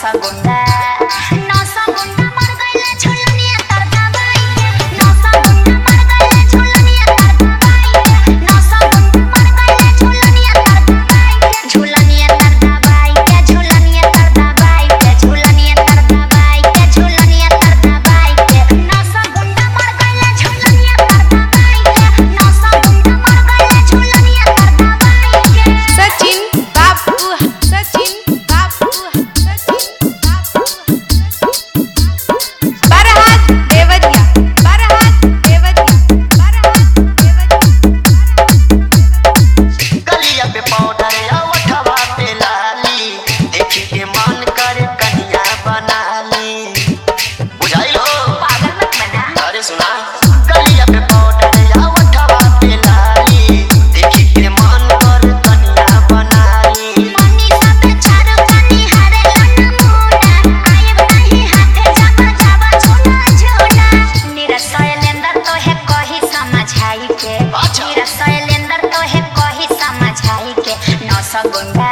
नौसा गुंडा मर गइले झुलनिया तर दबाई के नौसा गुंडा मर गइले झुलनिया तर दबाई के नौसा गुंडा मर गइले झुलनिया तर दबाई के झुलनिया तर दबाई के झुलनिया तर दबाई के झुलनिया तर दबाई के झुलनिया तर दबाई के नौसा गुंडा मर गइले झुलनिया तर दबाई के नौसा गुंडा मर गइले झुलनिया तर दबाई के सचिन बाबू बरहात देवरिया गलिया पे पाउडर या उठवा पे लाली देखी के मन करे कन्या बना ली बुझाई लो पागल मत बना अरे सुना गलिया पे पाउडर या उठवा पे लाली देखी के मन करे कन्या बना ली मनी सब चारो कनी हरे नमूना आयब नहीं हाथे जाबा जाबा झूला झूला निरसयलेंदर तो है कही समझाई के निरसयलेंदर तो है कही समझाई के नौसा गुंडा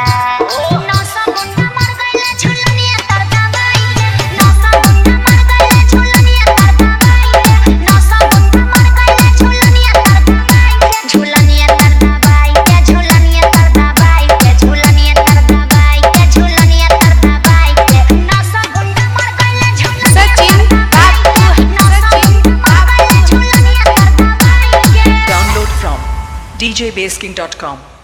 मर गइले झुलनिया तर दबाई के नौसा गुंडा मर गइले झुलनिया तर दबाई के नौसा गुंडा मर गइले झुलनिया तर दबाई के झुलनिया तर दबाई के झुलनिया तर दबाई के झुलनिया तर दबाई के झुलनिया तर दबाई के नौसा गुंडा मर गइले झुलनिया सचिन बाबू नौसा गुंडा मर गइले झुलनिया तर दबाई के Download from djbasking.com.